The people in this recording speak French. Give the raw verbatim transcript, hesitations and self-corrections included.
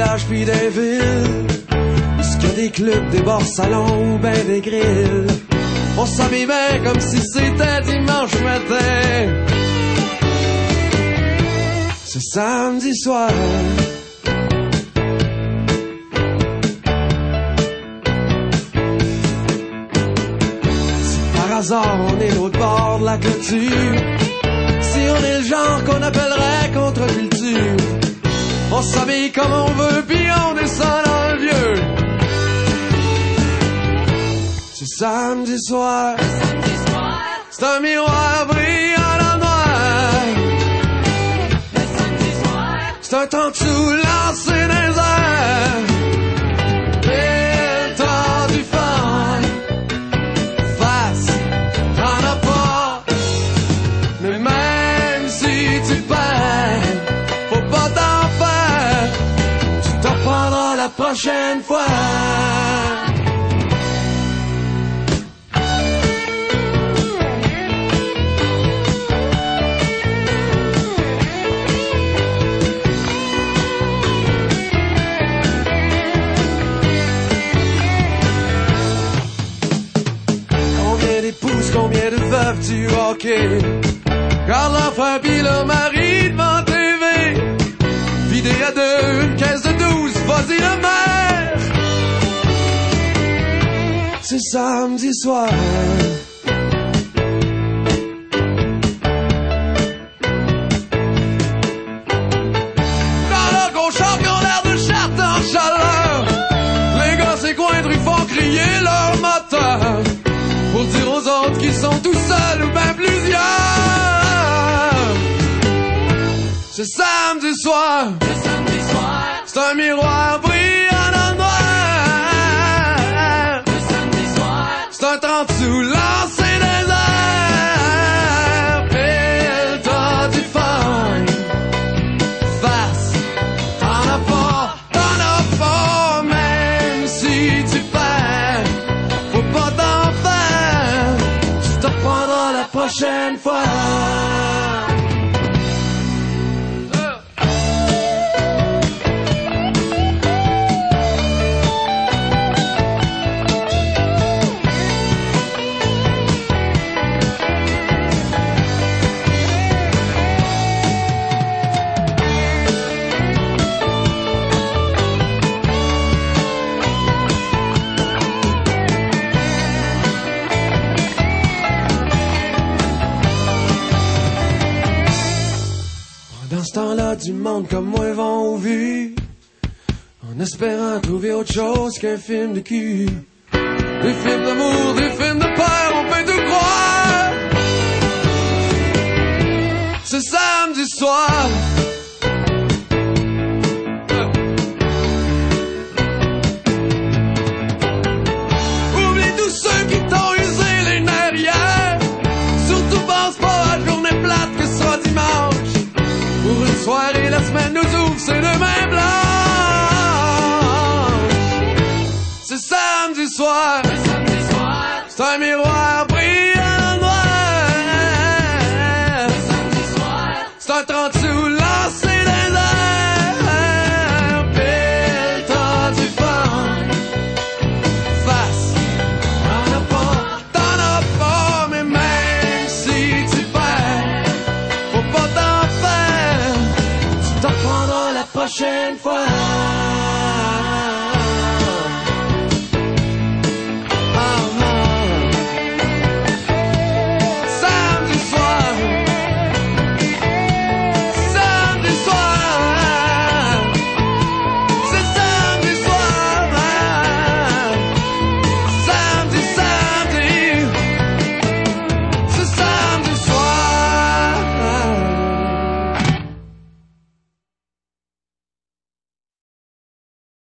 villages puis des villes, où ce qu'il y a des clubs, des bars salons ou ben des grilles. On s'habille bien comme si c'était dimanche matin. C'est samedi soir. Si par hasard on est l'autre bord de la clôture, si on est le genre qu'on appellerait contre-culture, on s'habille comme on veut puis on descend dans le vieux. C'est samedi soir. C'est un miroir brillant dans le noir. C'est un temps tout lancé dans les airs. Et le temps du fun. Face, t'en as pas. Mais même si tu perds, faut pas t'en faire. Tu t'en prendras la prochaine fois. Combien de veuves du hockey garde l'enfant pis le mari devant T V. Vidé à deux, une caisse de douze, vas-y le maire. C'est samedi soir. Dans leur gros char qui ont l'air de charte en chaleur, les gars ces coins de rue font crier leur moteur pour dire aux autres qu'ils sont tout seuls ou ben plusieurs. C'est samedi soir. C'est samedi soir. C'est un miroir brillant dans le noir. C'est samedi soir. C'est un trente sous lancé des airs. Et le temps du fun. Face, t'en as pas, t'en as pas. Même si tu perds, faut pas t'en faire. Tu te prendras la prochaine fois. Dans ce temps-là, du monde comme moi vont au vu, en espérant trouver autre chose qu'un film de cul. Des films d'amour, des films de peur, on peut tout croire. C'est samedi soir. Oublie tous ceux qui t'ont usé les nerfs hier. Surtout pense pas à la journée plate que ce sera dimanche. Pour une soirée, la semaine nous ouvre ses deux mains blanches. C'est samedi soir. C'est samedi soir. C'est un miroir brillant dans le noir. C'est samedi soir. C'est un trente sous lancé des airs. Puis le temps du fun. Face, t'en as pas, t'en as pas. Mais même si tu perds, faut pas t'en faire. T'en prendras la prochaine fois.